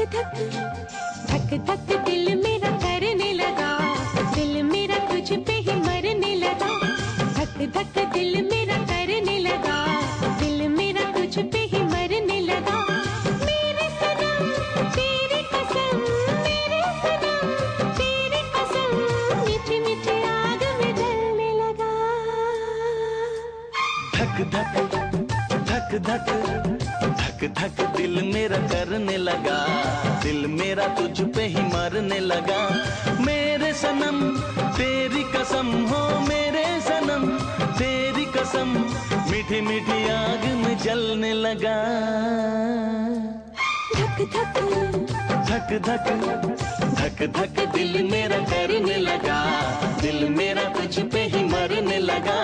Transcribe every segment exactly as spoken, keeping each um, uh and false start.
धक धक धक दिल मेरा करने लगा, दिल मेरा तुझ पे ही मरने लगा। धक धक दिल मेरा करने लगा, दिल मेरा तुझ पे ही मरने लगा। मेरे सनम तेरी कसम, मेरे सनम तेरी कसम, मीठी मीठी आग में जलने लगा। धक धक धक धक धक धक दिल मेरा करने लगा, दिल मेरा तुझ पे ही मरने लगा। मेरे सनम तेरी कसम हो, मेरे सनम तेरी कसम, मीठी मीठी आग में जलने लगा। धक धक धक धक धक धक दिल मेरा करने लगा, दिल मेरा तुझ पे ही मरने लगा।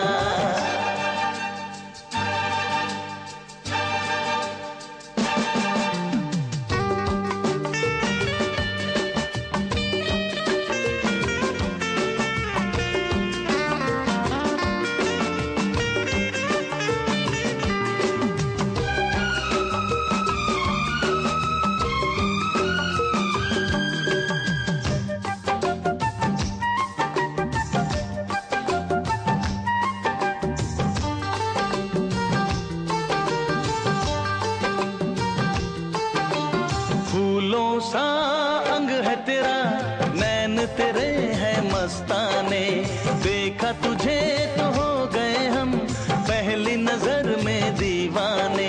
फूलों सा अंग है तेरा, नैन तेरे हैं मस्ताने। देखा तुझे तो हो गए हम पहली नजर में दीवाने।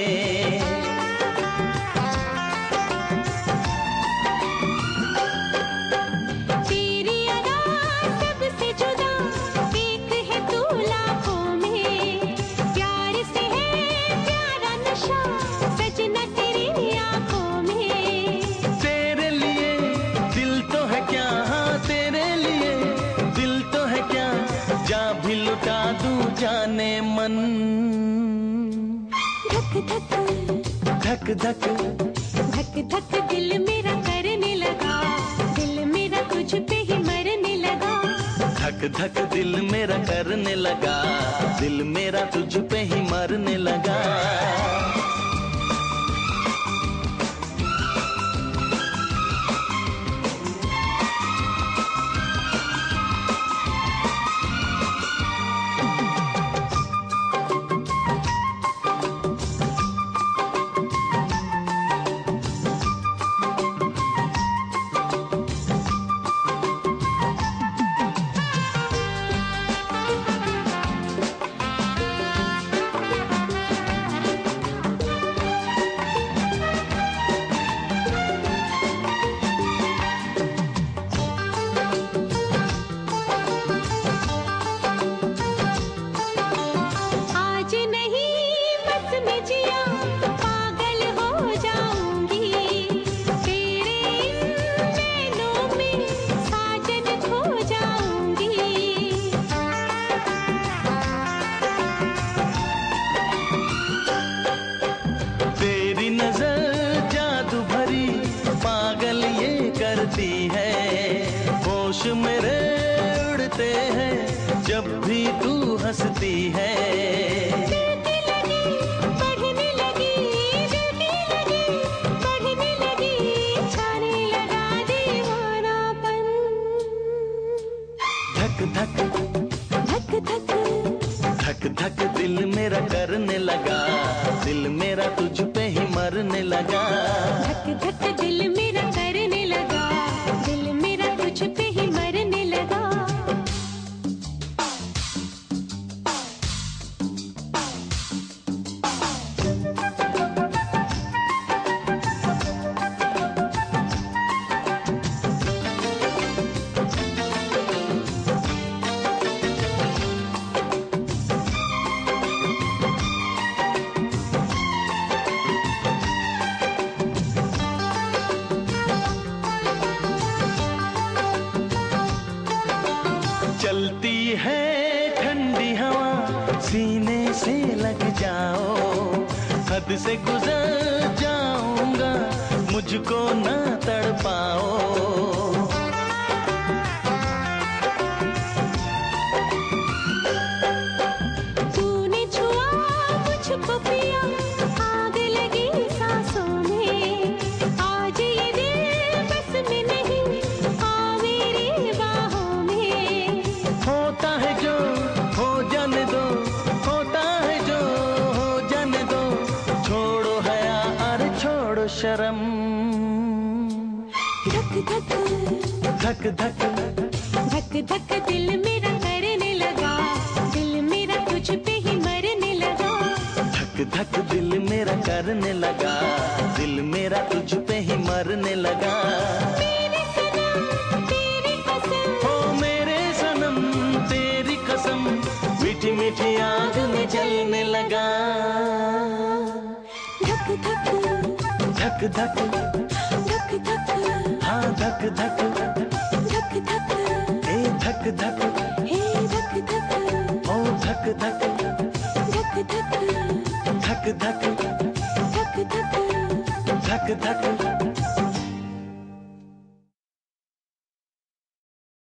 तेरी अदा सबसे जुदा, एक है तू लाखों में। प्यार से है प्यारा नशा, सजना तेरी आंखों में। तेरे लिए दिल तो है क्या, हाँ तेरे लिए दिल तो है क्या, जा भी लुटा दूं जाने मन। धक धक धक धक धक धक दिल मेरा करने लगा, दिल मेरा तुझ पे ही मरने लगा। धक धक दिल मेरा करने लगा, दिल मेरा तुझ पे ही मरने लगा। होश मेरे उड़ते हैं जब भी तू हंसती है। दिल की लगी बढ़ने लगी, दिल की लगी बढ़ने लगी, छाने लगा दीवानापन। धक धक धक धक धक धक दिल मेरा करने लगा, दिल मेरा तुझ पे ही मरने लगा। धक धक दिल मेरा करने लगा, दिल मेरा तुझ पे ही मरने लगा। चलती है ठंडी हवा सीने से लग जाओ, हद से गुजर जाऊंगा मुझको ना तड़पाओ। तूने छुआ मुझको पिया, आग लगी सांसों में, आज ये दिल गरम। धक धक धक धक धक धक दिल मेरा करने लगा, दिल मेरा तुझ पे ही मरने लगा। धक धक दिल मेरा करने लगा, दिल मेरा तुझ पे ही मरने लगा। मेरे सनम तेरी कसम, हो मेरे सनम तेरी कसम, मीठी मीठी आग में जलने लगा। धक धक धक धक धक धक हाँ धक धक धक धक ए धक धक हे धक धक ओ धक धक धक धक धक धक धक धक धक धक